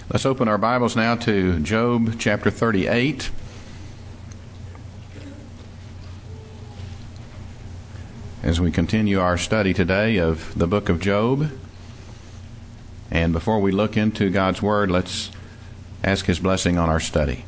Let's open our Bibles now to Job chapter 38. As we continue our study today of the book of Job. And before we look into God's Word, let's ask His blessing on our study.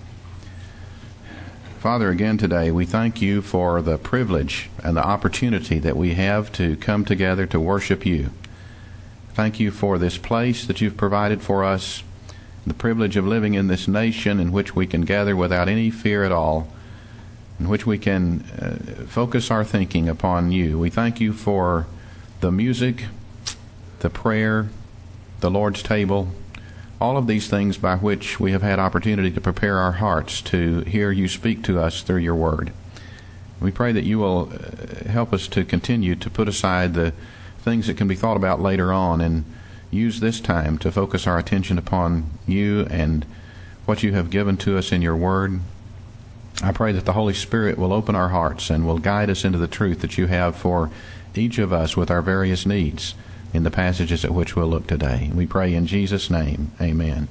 Father, again today, we thank You for the privilege and the opportunity that we have to come together to worship You. Thank You for this place that You've provided for us, the privilege of living in this nation in which we can gather without any fear at all, in which we can focus our thinking upon You. We thank You for the music, the prayer, the Lord's table, all of these things by which we have had opportunity to prepare our hearts to hear You speak to us through Your Word. We pray that You will help us to continue to put aside the things that can be thought about later on and use this time to focus our attention upon You and what You have given to us in Your Word. I pray that the Holy Spirit will open our hearts and will guide us into the truth that You have for each of us with our various needs in the passages at which we'll look today. We pray in Jesus' name, amen.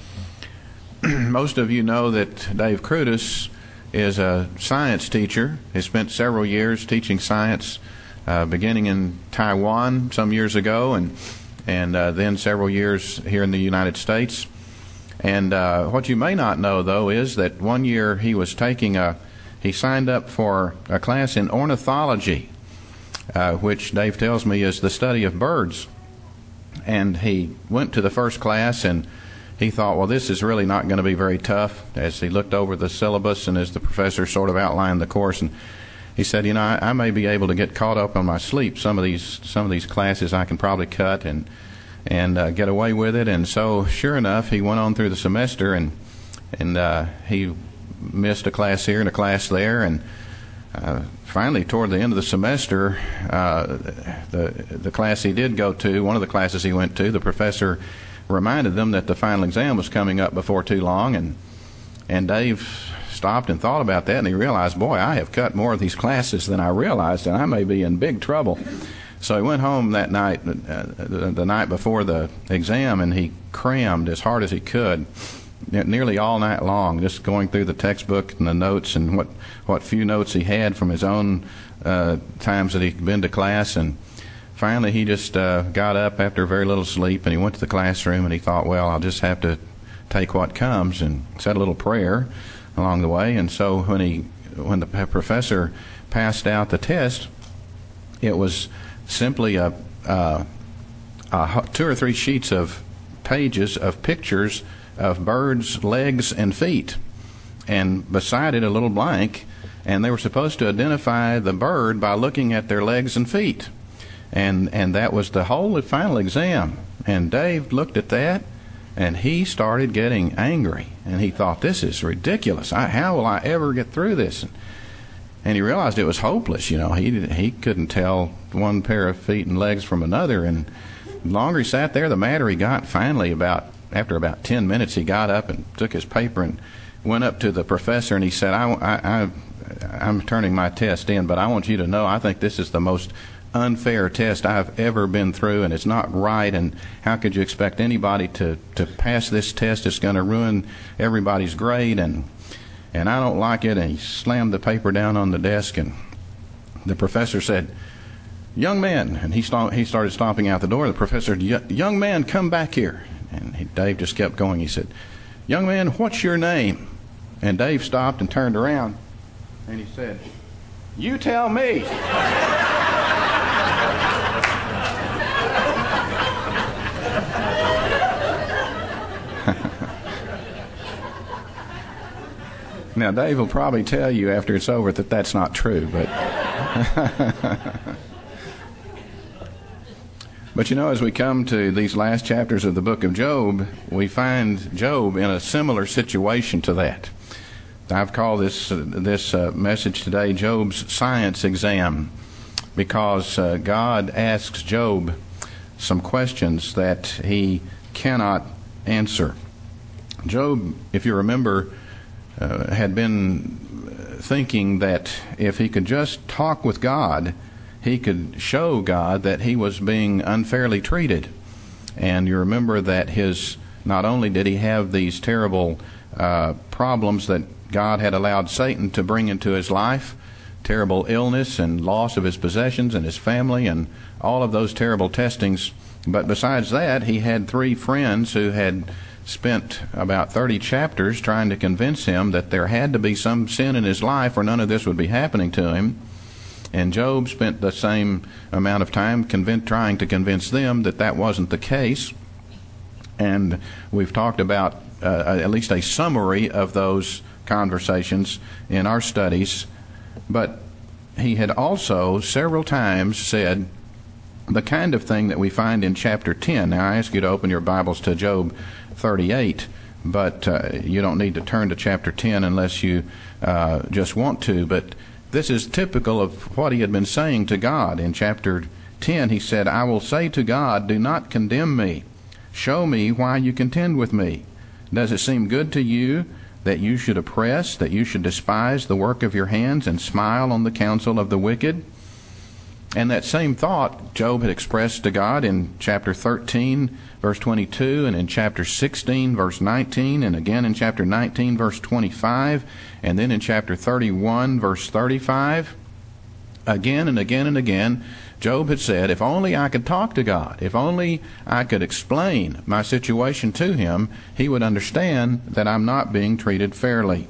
Most of you know that Dave Crudis is a science teacher. He spent several years teaching science, beginning in Taiwan some years ago, and then several years here in the United States. And what you may not know, though, is that one year he signed up for a class in ornithology, which Dave tells me is the study of birds. And he went to the first class, and he thought, well, this is really not going to be very tough, as he looked over the syllabus and as the professor sort of outlined the course. And he said, I may be able to get caught up on my sleep. Some of these classes I can probably cut and get away with it. And so, sure enough, he went on through the semester, and he missed a class here and a class there. And finally, toward the end of the semester, the class he did go to, one of the classes he went to, the professor reminded them that the final exam was coming up before too long, and Dave stopped and thought about that, and he realized, boy, I have cut more of these classes than I realized, and I may be in big trouble. So he went home that night, the night before the exam, and he crammed as hard as he could, nearly all night long, just going through the textbook and the notes and what few notes he had from his own times that he'd been to class. And finally he just got up after very little sleep, and he went to the classroom, and he thought, well, I'll just have to take what comes, and said a little prayer along the way. And so when the professor passed out the test, it was simply a 2 or 3 sheets of pages of pictures of birds' legs and feet, and beside it a little blank, and they were supposed to identify the bird by looking at their legs and feet, and that was the whole final exam. And Dave looked at that, and he started getting angry, and he thought, this is ridiculous. How will I ever get through this? And he realized it was hopeless. He couldn't tell one pair of feet and legs from another. And the longer he sat there, the madder he got. Finally, after about 10 minutes, he got up and took his paper and went up to the professor, and he said, I'm turning my test in, but I want you to know I think this is the most unfair test I've ever been through, and it's not right, and how could you expect anybody to pass this test? It's going to ruin everybody's grade, and I don't like it. And he slammed the paper down on the desk, and the professor said, young man, and he started stomping out the door. The professor said, young man, come back here. And Dave just kept going. He said, young man, what's your name? And Dave stopped and turned around, and he said, you tell me. Now, Dave will probably tell you after it's over that that's not true, but but as we come to these last chapters of the book of Job, we find Job in a similar situation to that. I've called this message today Job's science exam, because God asks Job some questions that he cannot answer. Job, if you remember, had been thinking that if he could just talk with God, he could show God that he was being unfairly treated. And you remember that his Not only did he have these terrible problems that God had allowed Satan to bring into his life, terrible illness and loss of his possessions and his family and all of those terrible testings, but besides that, he had 3 friends who had spent about 30 chapters trying to convince him that there had to be some sin in his life or none of this would be happening to him. And Job spent the same amount of time trying to convince them that that wasn't the case. And we've talked about at least a summary of those conversations in our studies. But he had also several times said the kind of thing that we find in chapter 10. Now, I ask you to open your Bibles to Job 38, but you don't need to turn to chapter 10 unless you just want to. But this is typical of what he had been saying to God. In chapter 10, he said, "I will say to God, do not condemn me. Show me why you contend with me. Does it seem good to you that you should oppress, that you should despise the work of your hands and smile on the counsel of the wicked?" And that same thought Job had expressed to God in chapter 13, verse 22, and in chapter 16, verse 19, and again in chapter 19, verse 25, and then in chapter 31, verse 35. Again and again and again, Job had said, if only I could talk to God, if only I could explain my situation to him, he would understand that I'm not being treated fairly.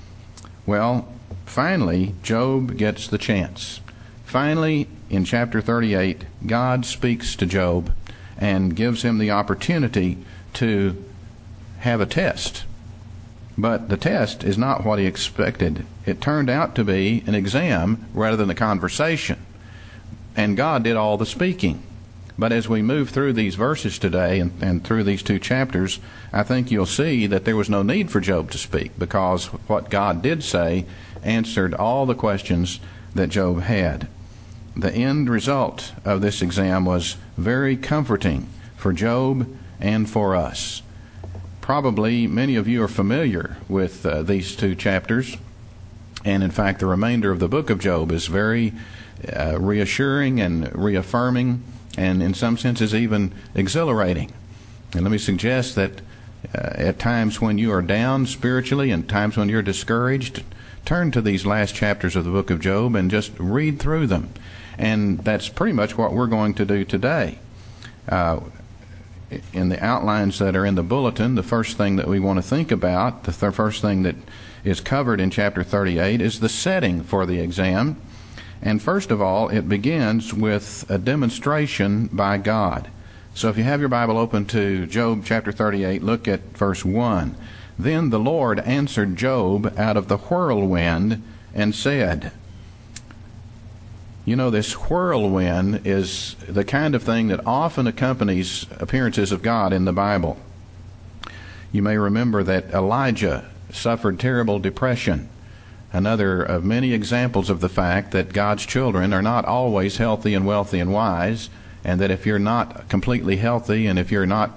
Well, finally, Job gets the chance. Finally, in chapter 38, God speaks to Job and gives him the opportunity to have a test. But the test is not what he expected. It turned out to be an exam rather than a conversation. And God did all the speaking. But as we move through these verses today and through these 2 chapters, I think you'll see that there was no need for Job to speak, because what God did say answered all the questions that Job had. The end result of this exam was very comforting for Job and for us. Probably many of you are familiar with these 2 chapters, and in fact the remainder of the book of Job is very reassuring and reaffirming, and in some senses even exhilarating. And let me suggest that at times when you are down spiritually and times when you're discouraged, turn to these last chapters of the book of Job and just read through them. And that's pretty much what we're going to do today. In the outlines that are in the bulletin, the first thing that we want to think about, the first thing that is covered in chapter 38 is the setting for the exam. And first of all, it begins with a demonstration by God. So if you have your Bible open to Job chapter 38, look at verse 1. Then the Lord answered Job out of the whirlwind and said. You know, this whirlwind is the kind of thing that often accompanies appearances of God in the Bible. You may remember that Elijah suffered terrible depression. Another of many examples of the fact that God's children are not always healthy and wealthy and wise, and that if you're not completely healthy and if you're not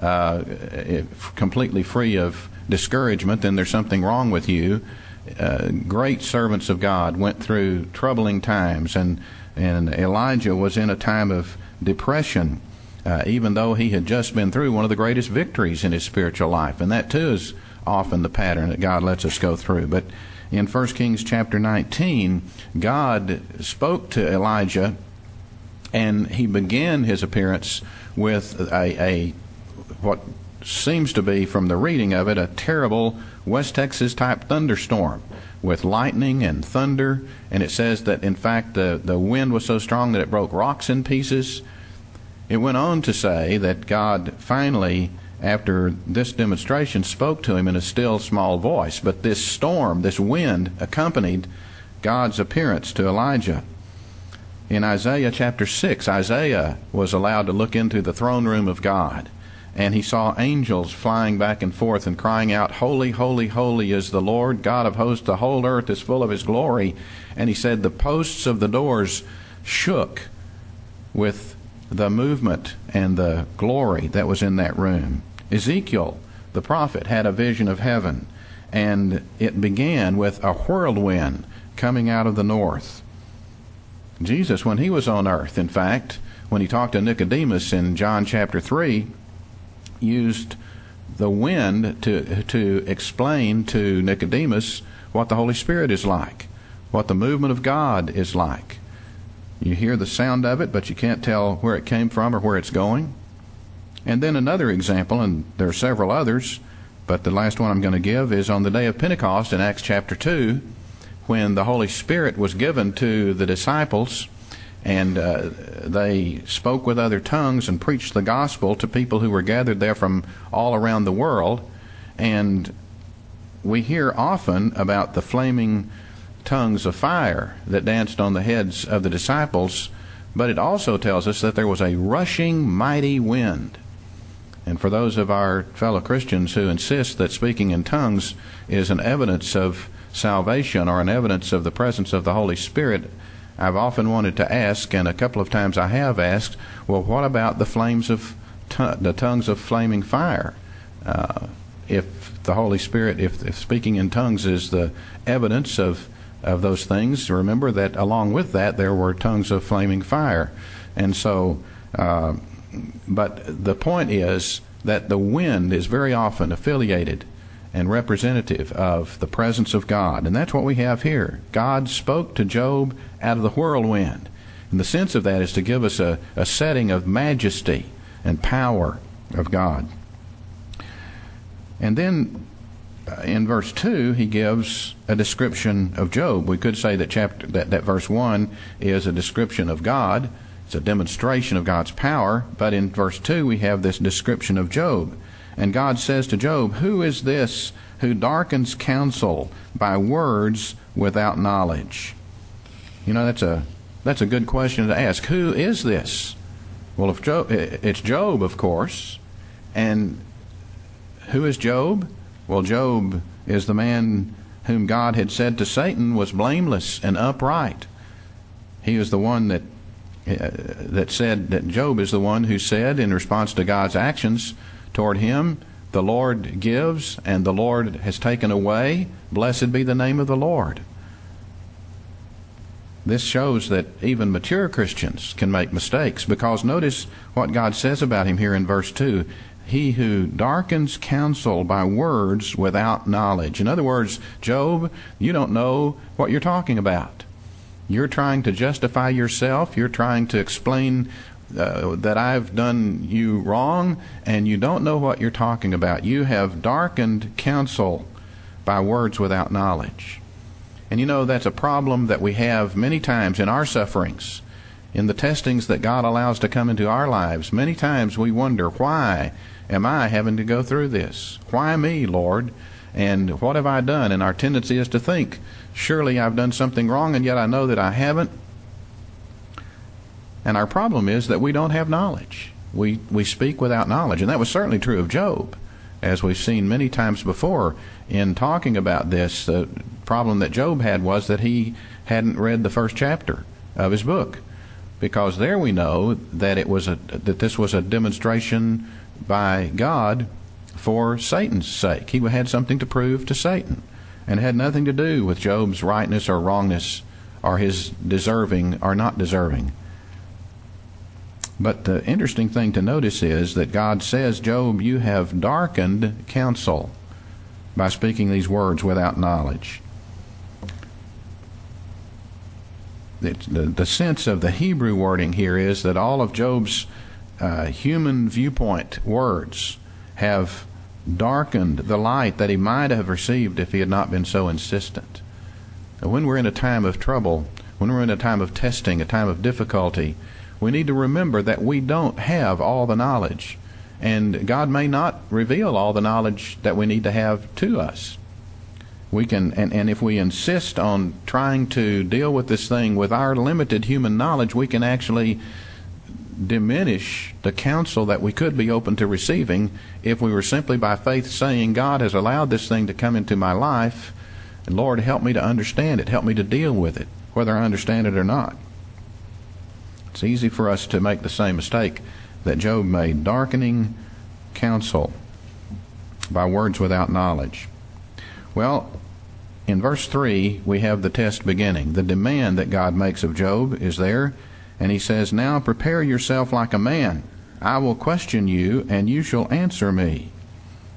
completely free of discouragement, then there's something wrong with you. Great servants of God went through troubling times, and Elijah was in a time of depression, even though he had just been through one of the greatest victories in his spiritual life. And that too is often the pattern that God lets us go through. But in 1 Kings chapter 19, God spoke to Elijah, and he began his appearance with a what seems to be, from the reading of it, a terrible West Texas type thunderstorm with lightning and thunder. And it says that in fact the wind was so strong that it broke rocks in pieces. It went on to say that God finally, after this demonstration, spoke to him in a still small voice. But this storm, this wind, accompanied God's appearance to Elijah. In Isaiah chapter 6, Isaiah was allowed to look into the throne room of God. And he saw angels flying back and forth and crying out, "Holy, holy, holy is the Lord, God of hosts. The whole earth is full of his glory." And he said the posts of the doors shook with the movement and the glory that was in that room. Ezekiel, the prophet, had a vision of heaven, and it began with a whirlwind coming out of the north. Jesus, when he was on earth, in fact, when he talked to Nicodemus in John chapter 3, used the wind to explain to Nicodemus what the Holy Spirit is like, what the movement of God is like. You hear the sound of it, but you can't tell where it came from or where it's going. And then another example, and there are several others, but the last one I'm going to give is on the day of Pentecost in Acts chapter 2, when the Holy Spirit was given to the disciples, and they spoke with other tongues and preached the gospel to people who were gathered there from all around the world. And we hear often about the flaming tongues of fire that danced on the heads of the disciples, but it also tells us that there was a rushing mighty wind. And for those of our fellow Christians who insist that speaking in tongues is an evidence of salvation or an evidence of the presence of the Holy Spirit, I've often wanted to ask, and a couple of times I have asked, well, what about the flames of the tongues of flaming fire? If the Holy Spirit, if speaking in tongues is the evidence of those things, remember that along with that there were tongues of flaming fire. And so, but the point is that the wind is very often affiliated and representative of the presence of God. And that's what we have here. God spoke to Job out of the whirlwind. And the sense of that is to give us a setting of majesty and power of God. And then in verse 2, he gives a description of Job. We could say that that verse 1 is a description of God. It's a demonstration of God's power. But in verse 2, we have this description of Job. And God says to Job, "Who is this who darkens counsel by words without knowledge?" You know, that's a good question to ask. Who is this? Well, it's Job, of course. And who is Job? Well, Job is the man whom God had said to Satan was blameless and upright. He is the one that said that Job is the one who said in response to God's actions toward him, "The Lord gives and the Lord has taken away. Blessed be the name of the Lord." This shows that even mature Christians can make mistakes, because notice what God says about him here in verse 2. He who darkens counsel by words without knowledge. In other words, Job, you don't know what you're talking about. You're trying to justify yourself. You're trying to explain that I've done you wrong, and you don't know what you're talking about. You have darkened counsel by words without knowledge. And you know, that's a problem that we have many times in our sufferings, in the testings that God allows to come into our lives. Many times we wonder, why am I having to go through this? Why me, Lord? And what have I done? And our tendency is to think, surely I've done something wrong, and yet I know that I haven't. And our problem is that we don't have knowledge. We speak without knowledge. And that was certainly true of Job, as we've seen many times before in talking about this. The problem that Job had was that he hadn't read the first chapter of his book, because there we know that that this was a demonstration by God for Satan's sake. He had something to prove to Satan, and it had nothing to do with Job's rightness or wrongness or his deserving or not deserving. But the interesting thing to notice is that God says, "Job, you have darkened counsel by speaking these words without knowledge." The sense of the Hebrew wording here is that all of Job's human viewpoint words have darkened the light that he might have received if he had not been so insistent. When we're in a time of trouble, when we're in a time of testing, a time of difficulty, we need to remember that we don't have all the knowledge, and God may not reveal all the knowledge that we need to have to us. We can, and if we insist on trying to deal with this thing with our limited human knowledge, we can actually diminish the counsel that we could be open to receiving if we were simply by faith saying, "God has allowed this thing to come into my life, and Lord, help me to understand it, help me to deal with it, whether I understand it or not." It's easy for us to make the same mistake that Job made, darkening counsel by words without knowledge. Well, in verse 3, we have the test beginning. The demand that God makes of Job is there, and he says, "Now prepare yourself like a man. I will question you, and you shall answer me."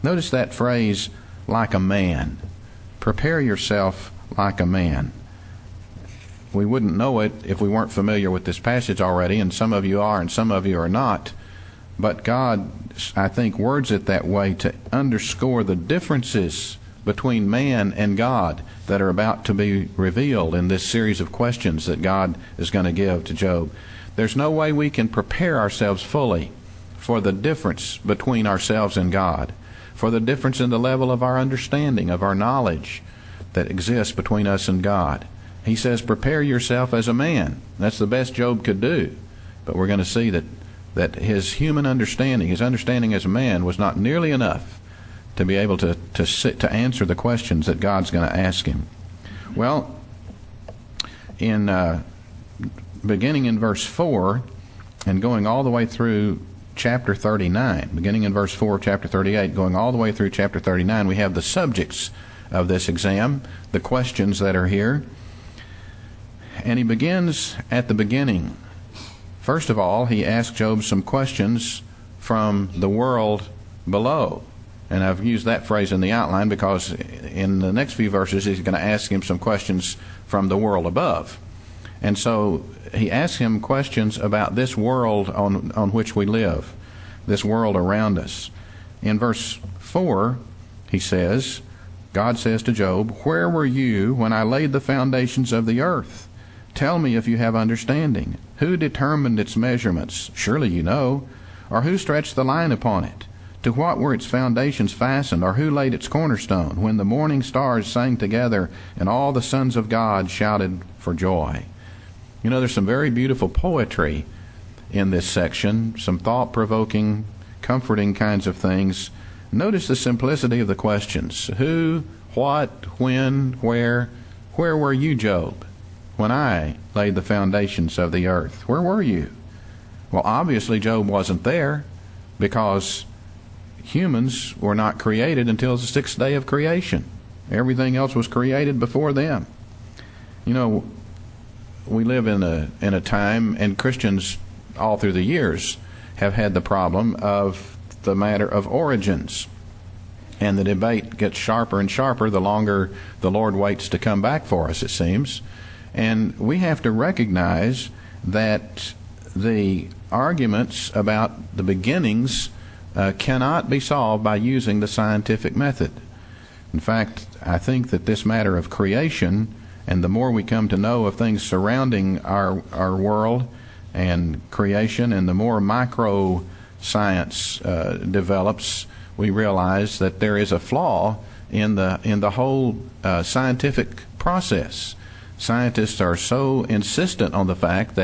Notice that phrase, like a man. Prepare yourself like a man. We wouldn't know it if we weren't familiar with this passage already, and some of you are and some of you are not. But God, I think, words it that way to underscore the differences between man and God that are about to be revealed in this series of questions that God is going to give to Job. There's no way we can prepare ourselves fully for the difference between ourselves and God, for the difference in the level of our understanding, of our knowledge that exists between us and God. He says, prepare yourself as a man. That's the best Job could do. But we're going to see that his human understanding, his understanding as a man, was not nearly enough to be able to answer the questions that God's going to ask him. Well, beginning in verse 4 and going all the way through chapter 39, beginning in verse 4 of chapter 38, going all the way through chapter 39, we have the subjects of this exam, the questions that are here. And he begins at the beginning. First of all, he asks Job some questions from the world below. And I've used that phrase in the outline because in the next few verses he's going to ask him some questions from the world above. And so he asks him questions about this world on which we live, this world around us. In verse 4, he says, God says to Job, "Where were you when I laid the foundations of the earth? Tell me if you have understanding. Who determined its measurements? Surely you know. Or who stretched the line upon it? To what were its foundations fastened? Or who laid its cornerstone? When the morning stars sang together, and all the sons of God shouted for joy." You know, there's some very beautiful poetry in this section, some thought-provoking, comforting kinds of things. Notice the simplicity of the questions. Who, what, when, where? Where were you, Job, when I laid the foundations of the earth? Where were you? Well, obviously Job wasn't there, because humans were not created until the sixth day of creation. Everything else was created before them. You know, we live in a time, and Christians all through the years have had the problem of the matter of origins. And the debate gets sharper and sharper the longer the Lord waits to come back for us, it seems. And we have to recognize that the arguments about the beginnings cannot be solved by using the scientific method. In fact, I think that this matter of creation, and the more we come to know of things surrounding our world and creation, and the more micro science develops, we realize that there is a flaw in the whole scientific process. Scientists are so insistent on the fact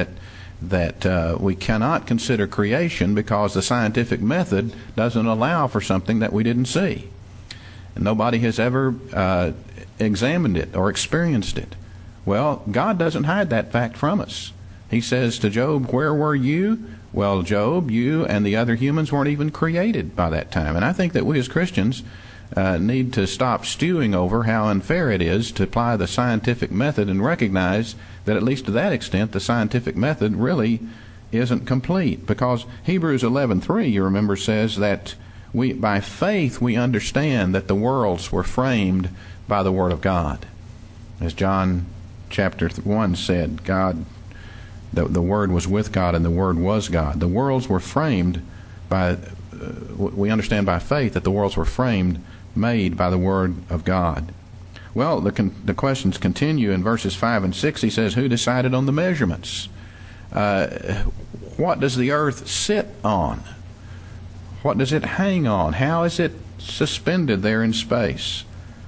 that we cannot consider creation because the scientific method doesn't allow for something that we didn't see. And nobody has ever examined it or experienced it. Well, God doesn't hide that fact from us. He says to Job, "Where were you?" Well, Job, you and the other humans weren't even created by that time. And I think that we as Christians need to stop stewing over how unfair it is to apply the scientific method and recognize that at least to that extent the scientific method really isn't complete. Because Hebrews 11:3, you remember, says that by faith we understand that the worlds were framed by the Word of God. As John chapter 1 said, the Word was with God and the Word was God. The worlds were framed by, we understand by faith that the worlds were made by the Word of God. Well, the questions continue in verses 5 and 6. He says, who decided on the measurements? What does the earth sit on? What does it hang on? How is it suspended there in space?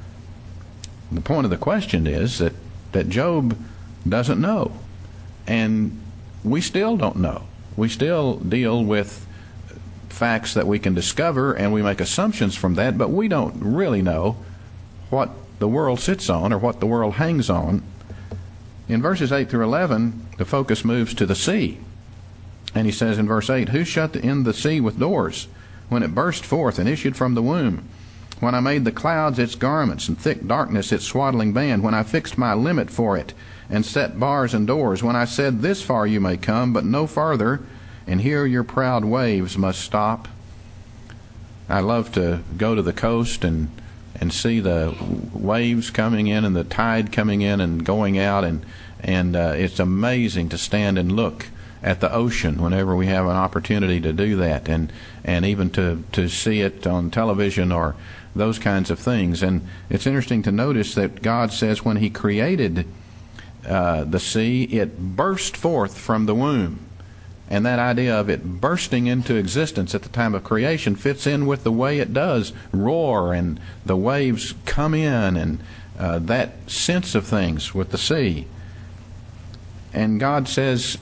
The point of the question is that Job doesn't know. And we still don't know. We still deal with facts that we can discover, and we make assumptions from that, but we don't really know what the world sits on or what the world hangs on. In verses 8 through 11, the focus moves to the sea. And he says in verse 8, who shut in the sea with doors when it burst forth and issued from the womb? When I made the clouds its garments and thick darkness its swaddling band, when I fixed my limit for it and set bars and doors, when I said, this far you may come, but no farther, and here your proud waves must stop. I love to go to the coast and see the waves coming in and the tide coming in and going out, and it's amazing to stand and look at the ocean whenever we have an opportunity to do that, and even to see it on television or those kinds of things. And it's interesting to notice that God says when He created the sea, it burst forth from the womb. And that idea of it bursting into existence at the time of creation fits in with the way it does roar and the waves come in, and that sense of things with the sea. And God says,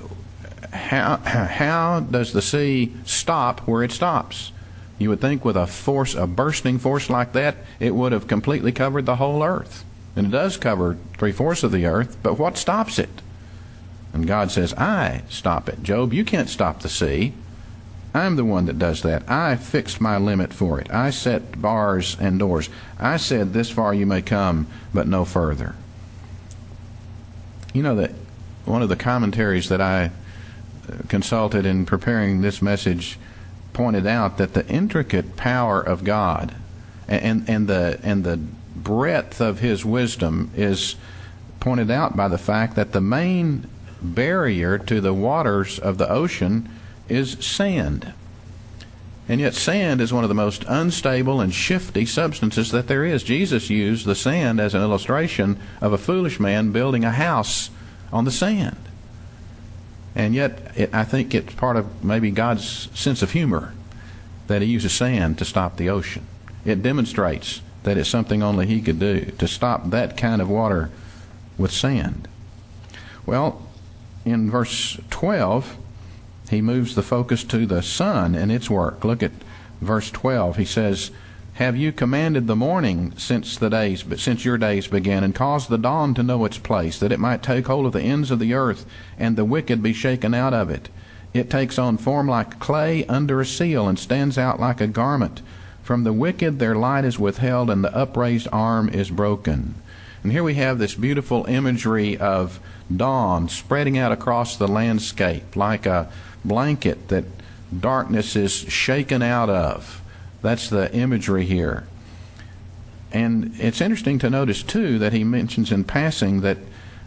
how does the sea stop where it stops? You would think with a bursting force like that, it would have completely covered the whole earth. And it does cover 3/4 of the earth, but what stops it? And God says, I stop it. Job, you can't stop the sea. I'm the one that does that. I fixed my limit for it. I set bars and doors. I said, this far you may come, but no further. You know that one of the commentaries that I consulted in preparing this message pointed out that the intricate power of God and the breadth of His wisdom is pointed out by the fact that the main barrier to the waters of the ocean is sand. And yet sand is one of the most unstable and shifty substances that there is. Jesus used the sand as an illustration of a foolish man building a house on the sand. And yet I think it's part of maybe God's sense of humor that He uses sand to stop the ocean. It demonstrates that it's something only He could do, to stop that kind of water with sand. Well, in verse 12, He moves the focus to the sun and its work. Look at verse 12. He says, have you commanded the morning since your days began, and caused the dawn to know its place, that it might take hold of the ends of the earth, and the wicked be shaken out of it? It takes on form like clay under a seal, and stands out like a garment. From the wicked their light is withheld, and the upraised arm is broken. And here we have this beautiful imagery of dawn spreading out across the landscape like a blanket that darkness is shaken out of. That's the imagery here. And it's interesting to notice, too, that he mentions in passing that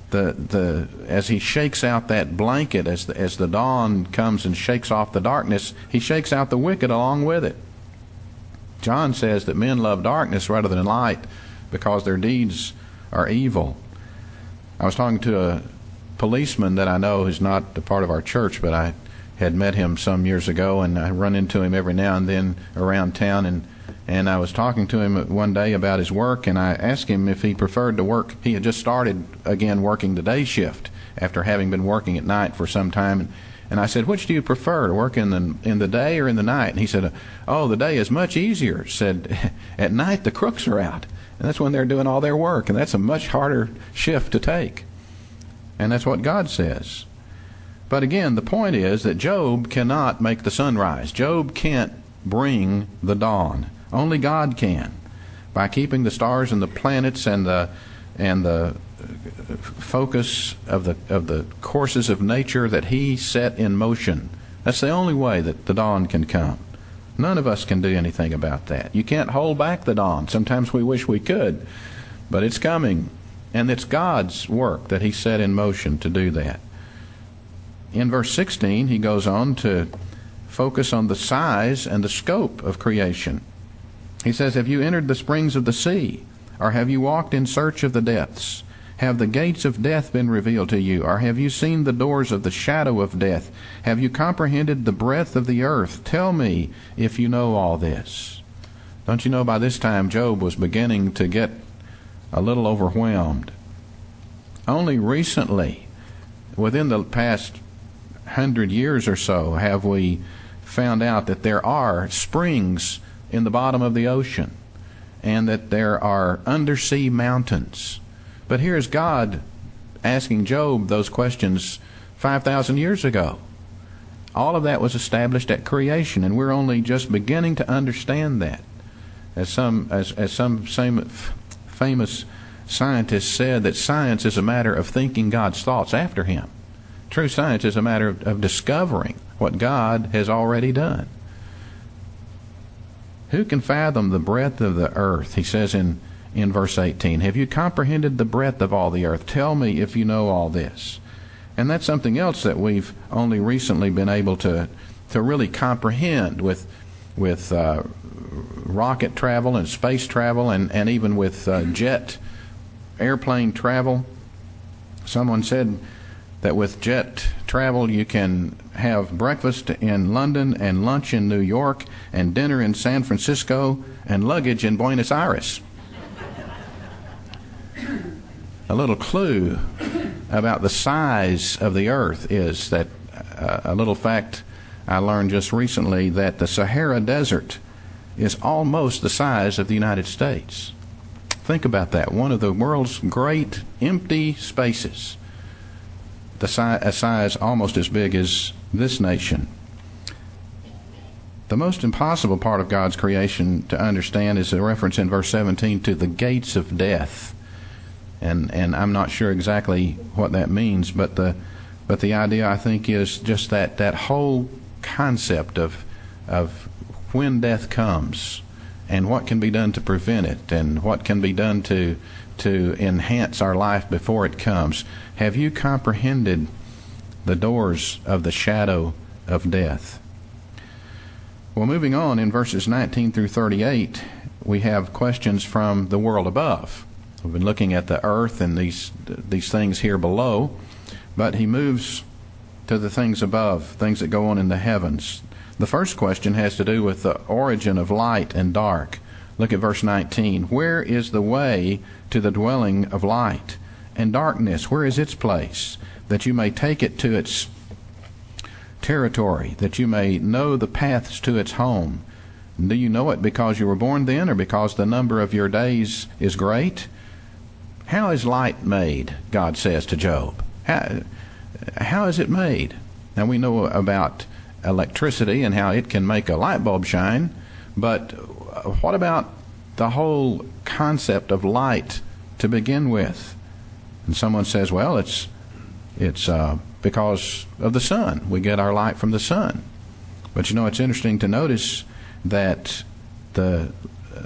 as he shakes out that blanket, as the dawn comes and shakes off the darkness, he shakes out the wicked along with it. John says that men love darkness rather than light because their deeds are evil. I was talking to a policeman that I know who's not a part of our church, but I had met him some years ago, and I run into him every now and then around town, and I was talking to him one day about his work, and I asked him if he preferred to work. He had just started again working the day shift after having been working at night for some time, and I said, which do you prefer, to work in the day or in the night? And he said, oh, the day is much easier. Said, at night the crooks are out, and that's when they're doing all their work, and that's a much harder shift to take. And that's what God says. But again, the point is that Job cannot make the sunrise. Job can't bring the dawn. Only God can, by keeping the stars and the planets and the focus of the courses of nature that He set in motion. That's the only way that the dawn can come. None of us can do anything about that. You can't hold back the dawn. Sometimes we wish we could, but it's coming. And it's God's work that He set in motion to do that. In verse 16, he goes on to focus on the size and the scope of creation. He says, have you entered the springs of the sea, or have you walked in search of the depths? Have the gates of death been revealed to you, or have you seen the doors of the shadow of death? Have you comprehended the breadth of the earth? Tell me if you know all this. Don't you know by this time Job was beginning to get a little overwhelmed? Only recently, within the past 100 years or so, have we found out that there are springs in the bottom of the ocean, and that there are undersea mountains. But here's God asking Job those questions 5,000 years ago. All of that was established at creation, and we're only just beginning to understand that. As some famous scientists said, that science is a matter of thinking God's thoughts after Him. True science is a matter of discovering what God has already done. Who can fathom the breadth of the earth? He says in verse 18, have you comprehended the breadth of all the earth? Tell me if you know all this. And that's something else that we've only recently been able to really comprehend with rocket travel and space travel and even with jet airplane travel. Someone said that with jet travel you can have breakfast in London and lunch in New York and dinner in San Francisco and luggage in Buenos Aires. A little clue about the size of the earth is that a little fact I learned just recently, that the Sahara Desert is almost the size of the United States. Think about that. One of the world's great empty spaces, a size almost as big as this nation. The most impossible part of God's creation to understand is a reference in verse 17 to the gates of death. And I'm not sure exactly what that means, but the idea, I think, is just that whole concept of when death comes and what can be done to prevent it and what can be done to enhance our life before it comes. Have you comprehended the doors of the shadow of death? Well, moving on in verses 19 through 38, we have questions from the world above. We've been looking at the earth and these things here below, but he moves to the things above, things that go on in the heavens. The first question has to do with the origin of light and dark. Look at verse 19. Where is the way to the dwelling of light? And darkness, where is its place? That you may take it to its territory, that you may know the paths to its home. Do you know it because you were born then, or because the number of your days is great? How is light made? God says to Job. How is it made? Now we know about electricity and how it can make a light bulb shine, but what about the whole concept of light to begin with? And someone says, well, it's because of the sun. We get our light from the sun. But you know, it's interesting to notice that that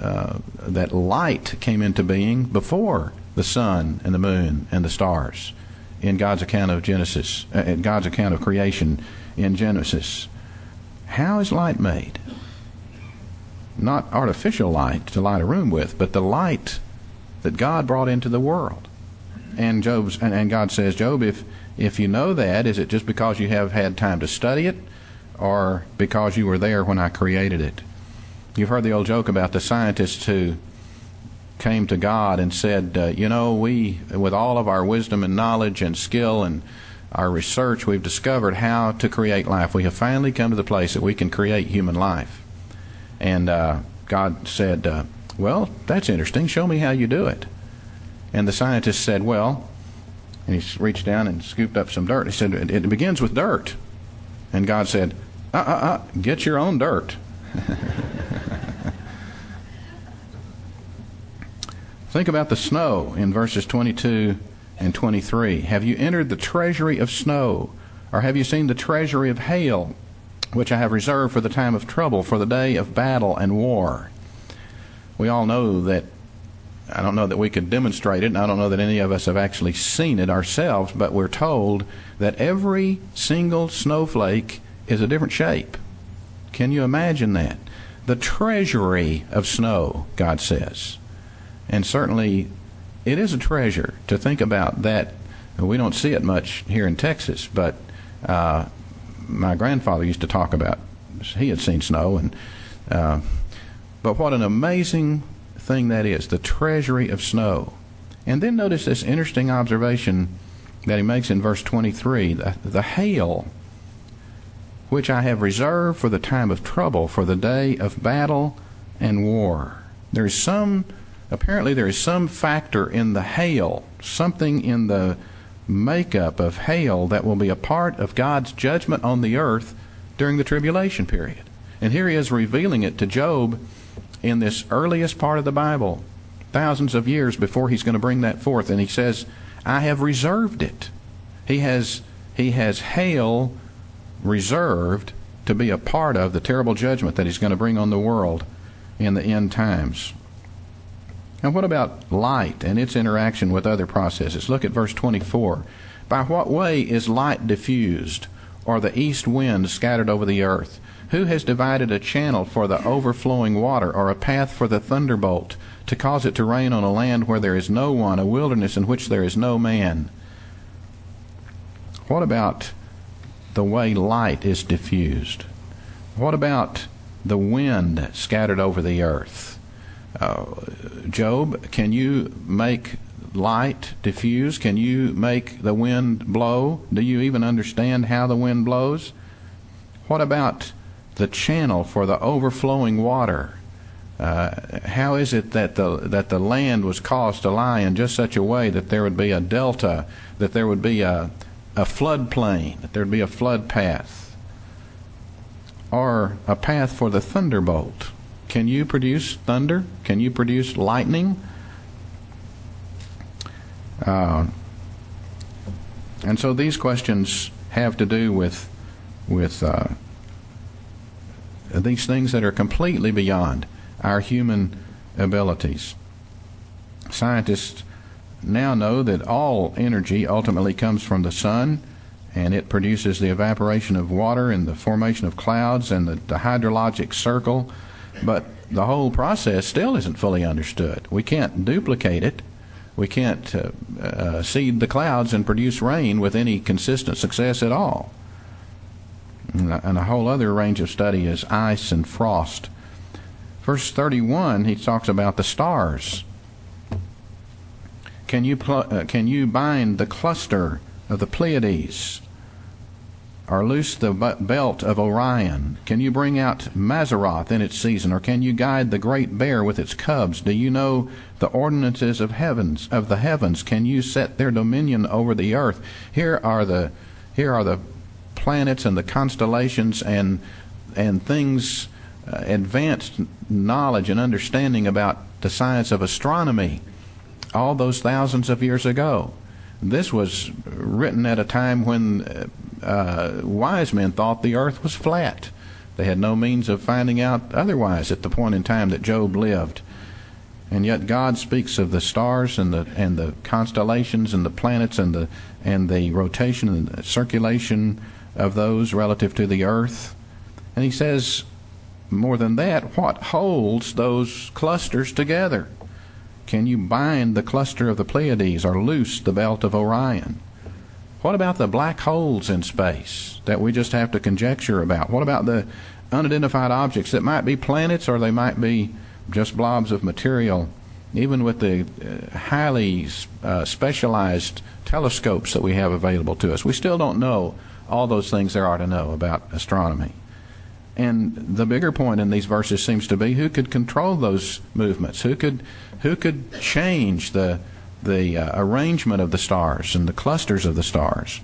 light came into being before the sun and the moon and the stars in God's account of Genesis, in God's account of creation in Genesis. How is light made? Not artificial light to light a room with, but the light that God brought into the world. And God says, Job, if you know that, is it just because you have had time to study it, or because you were there when I created it? You've heard the old joke about the scientists who came to God and said, we, with all of our wisdom and knowledge and skill and our research, we've discovered how to create life. We have finally come to the place that we can create human life. And God said, well, that's interesting. Show me how you do it. And the scientist said, well, and he reached down and scooped up some dirt. He said, it begins with dirt. And God said, get your own dirt. Think about the snow in verses 22 and 23. Have you entered the treasury of snow? Or have you seen the treasury of hail, which I have reserved for the time of trouble, for the day of battle and war? We all know that, I don't know that we could demonstrate it, and I don't know that any of us have actually seen it ourselves, but we're told that every single snowflake is a different shape. Can you imagine that? The treasury of snow, God says. And certainly it is a treasure to think about that. We don't see it much here in Texas, but my grandfather used to talk about, he had seen snow, and but what an amazing thing that is, the treasury of snow. And then notice this interesting observation that he makes in verse 23, the hail, which I have reserved for the time of trouble, for the day of battle and war. Apparently there is some factor in the hail, something in the makeup of hail that will be a part of God's judgment on the earth during the tribulation period. And here he is revealing it to Job in this earliest part of the Bible, thousands of years before he's going to bring that forth. And he says, I have reserved it. He has hail reserved to be a part of the terrible judgment that he's going to bring on the world in the end times. And what about light and its interaction with other processes? Look at verse 24. By what way is light diffused, or the east wind scattered over the earth? Who has divided a channel for the overflowing water, or a path for the thunderbolt, to cause it to rain on a land where there is no one, a wilderness in which there is no man? What about the way light is diffused? What about the wind scattered over the earth? Job, can you make light diffuse? Can you make the wind blow? Do you even understand how the wind blows? What about the channel for the overflowing water? How is it that the land was caused to lie in just such a way that there would be a delta, that there would be a floodplain, that there would be a flood path, or a path for the thunderbolt? Can you produce thunder? Can you produce lightning? And so these questions have to do with these things that are completely beyond our human abilities. Scientists now know that all energy ultimately comes from the sun, and it produces the evaporation of water and the formation of clouds and the hydrologic circle. But the whole process still isn't fully understood. We can't duplicate it. We can't seed the clouds and produce rain with any consistent success at all. And a whole other range of study is ice and frost. Verse 31, he talks about the stars. Can you bind the cluster of the Pleiades, or loose the belt of Orion? Can you bring out Mazzaroth in its season, or can you guide the great bear with its cubs? Do you know the ordinances of the heavens? Can you set their dominion over the earth? Here are the planets and the constellations and things, advanced knowledge and understanding about the science of astronomy, all those thousands of years ago. This was written at a time when wise men thought the earth was flat. They had no means of finding out otherwise at the point in time that Job lived. And yet God speaks of the stars and the constellations and the planets and the rotation and the circulation of those relative to the earth. And he says, more than that, what holds those clusters together? Can you bind the cluster of the Pleiades or loose the belt of Orion? What about the black holes in space that we just have to conjecture about? What about the unidentified objects that might be planets, or they might be just blobs of material? Even with the highly specialized telescopes that we have available to us, we still don't know all those things there are to know about astronomy. And the bigger point in these verses seems to be, who could control those movements? Who could change the arrangement of the stars and the clusters of the stars?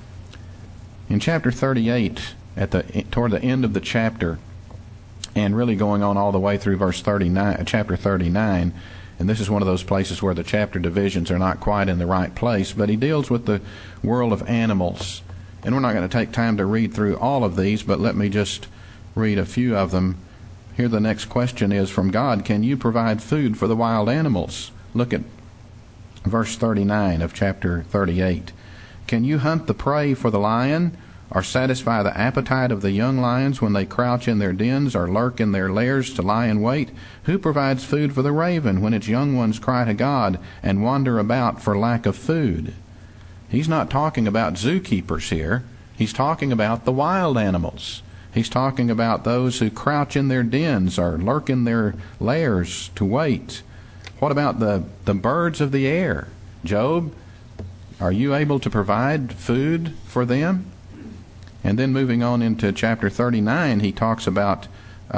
In chapter 38, toward the end of the chapter, and really going on all the way through chapter 39, and this is one of those places where the chapter divisions are not quite in the right place, but he deals with the world of animals. And we're not going to take time to read through all of these, but let me just read a few of them. Here the next question is from God, can you provide food for the wild animals? Look at verse 39 of chapter 38. Can you hunt the prey for the lion, or satisfy the appetite of the young lions when they crouch in their dens or lurk in their lairs to lie in wait? Who provides food for the raven when its young ones cry to God and wander about for lack of food? He's not talking about zookeepers here. He's talking about the wild animals. He's talking about those who crouch in their dens or lurk in their lairs to wait. What about the birds of the air? Job, are you able to provide food for them? And then moving on into chapter 39, he talks about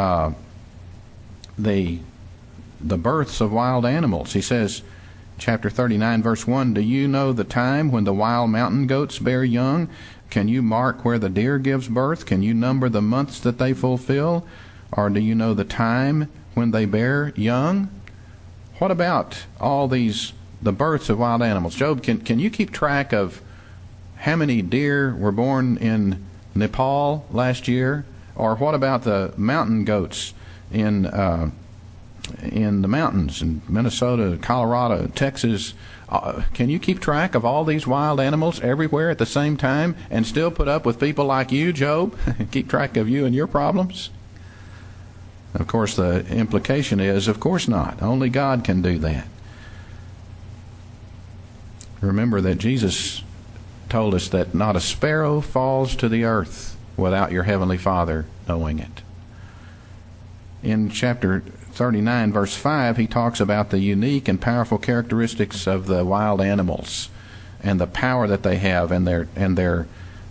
the births of wild animals. He says, chapter 39, verse 1, do you know the time when the wild mountain goats bear young? Can you mark where the deer gives birth? Can you number the months that they fulfill? Or do you know the time when they bear young? What about all the births of wild animals? Job, can you keep track of how many deer were born in Nepal last year? Or what about the mountain goats in in the mountains in Minnesota, Colorado, Texas. Can you keep track of all these wild animals everywhere at the same time and still put up with people like you, Job? Keep track of you and your problems? Of course, the implication is, of course not. Only God can do that. Remember that Jesus told us that not a sparrow falls to the earth without your Heavenly Father knowing it. In chapter 39, verse 5, he talks about the unique and powerful characteristics of the wild animals and the power that they have and their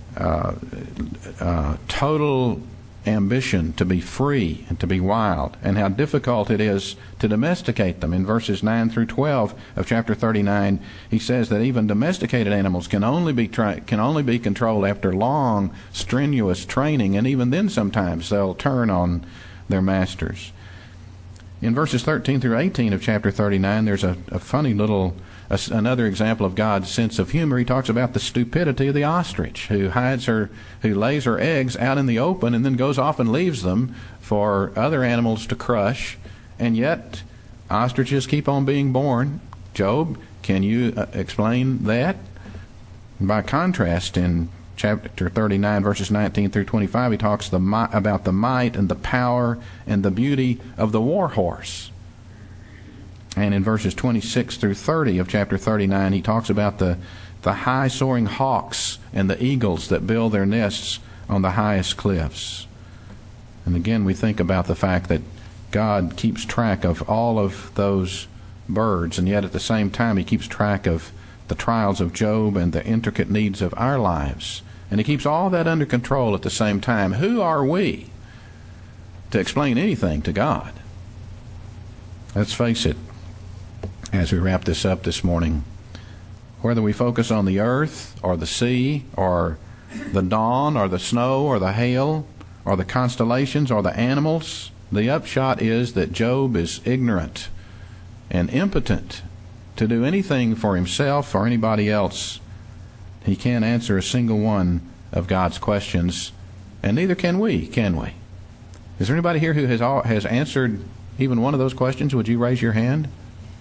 total ambition to be free and to be wild, and how difficult it is to domesticate them. In verses 9 through 12 of chapter 39, he says that even domesticated animals can only be controlled after long, strenuous training, and even then sometimes they'll turn on their masters. In verses 13 through 18 of chapter 39, there's a funny little another example of God's sense of humor. He talks about the stupidity of the ostrich, who lays her eggs out in the open and then goes off and leaves them for other animals to crush. And yet, ostriches keep on being born. Job, can you explain that? By contrast, in chapter 39, verses 19 through 25, he talks about the might and the power and the beauty of the war horse. And in verses 26 through 30 of chapter 39, he talks about the high-soaring hawks and the eagles that build their nests on the highest cliffs. And again, we think about the fact that God keeps track of all of those birds, and yet at the same time he keeps track of the trials of Job and the intricate needs of our lives. And he keeps all that under control at the same time. Who are we to explain anything to God? Let's face it, as we wrap this up this morning, whether we focus on the earth or the sea or the dawn or the snow or the hail or the constellations or the animals, the upshot is that Job is ignorant and impotent to do anything for himself or anybody else. He can't answer a single one of God's questions, and neither can we, can we? Is there anybody here who has answered even one of those questions? Would you raise your hand?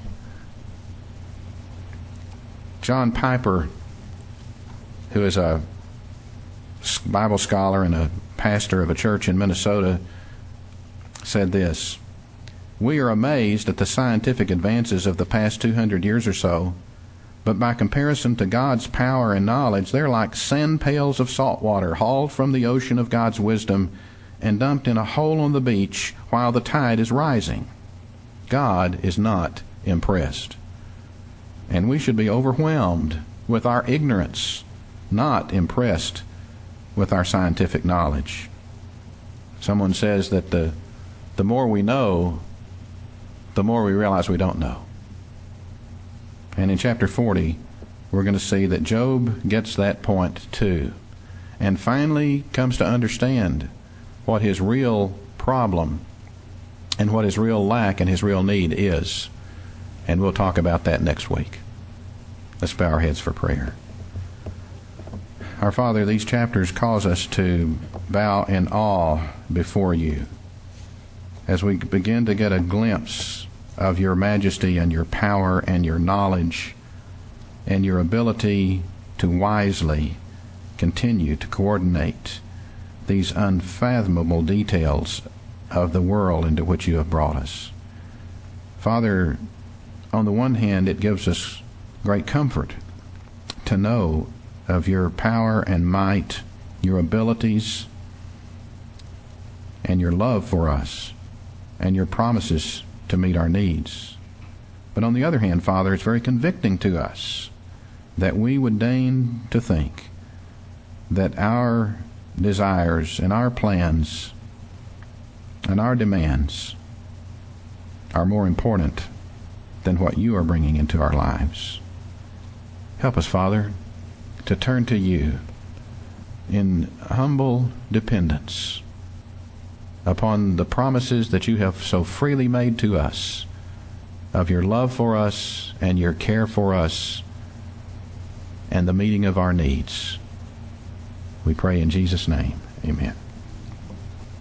John Piper, who is a Bible scholar and a pastor of a church in Minnesota, said this: "We are amazed at the scientific advances of the past 200 years or so, but by comparison to God's power and knowledge, they're like sand pails of salt water hauled from the ocean of God's wisdom and dumped in a hole on the beach while the tide is rising. God is not impressed. And we should be overwhelmed with our ignorance, not impressed with our scientific knowledge." Someone says that the more we know, the more we realize we don't know. And in chapter 40, we're going to see that Job gets that point too, and finally comes to understand what his real problem and what his real lack and his real need is. And we'll talk about that next week. Let's bow our heads for prayer. Our Father, these chapters cause us to bow in awe before you as we begin to get a glimpse of your majesty and your power and your knowledge and your ability to wisely continue to coordinate these unfathomable details of the world into which you have brought us. Father, on the one hand, it gives us great comfort to know of your power and might, your abilities, and your love for us, and your promises to meet our needs. But on the other hand, Father, it's very convicting to us that we would deign to think that our desires and our plans and our demands are more important than what you are bringing into our lives. Help us, Father, to turn to you in humble dependence upon the promises that you have so freely made to us of your love for us and your care for us and the meeting of our needs. We pray in Jesus' name. Amen.